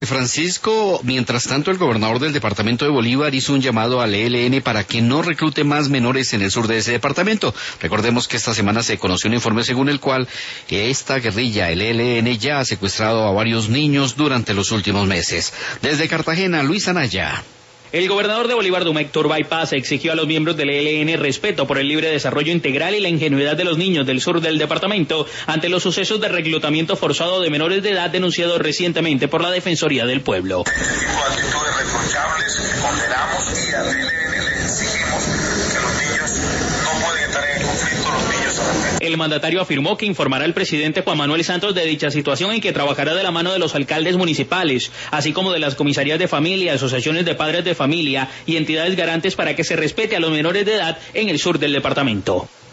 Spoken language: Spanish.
Francisco, mientras tanto, el gobernador del departamento de Bolívar hizo un llamado al ELN para que no reclute más menores en el sur de ese departamento. Recordemos que esta semana se conoció un informe según el cual esta guerrilla, el ELN, ya ha secuestrado a varios niños durante los últimos meses. Desde Cartagena, Luis Anaya. El gobernador de Bolívar, Dum Héctor Bypass, exigió a los miembros del ELN respeto por el libre desarrollo integral y la ingenuidad de los niños del sur del departamento ante los sucesos de reclutamiento forzado de menores de edad denunciados recientemente por la Defensoría del Pueblo. Actitudes reprochables que condenamos y al ELN le exigimos que los niños no pueden estar en conflicto, los niños solamente. El mandatario afirmó que informará al presidente Juan Manuel Santos de dicha situación en que trabajará de la mano de los alcaldes municipales, así como de las comisarías de familia, asociaciones de padres de familia y entidades garantes para que se respete a los menores de edad en el sur del departamento.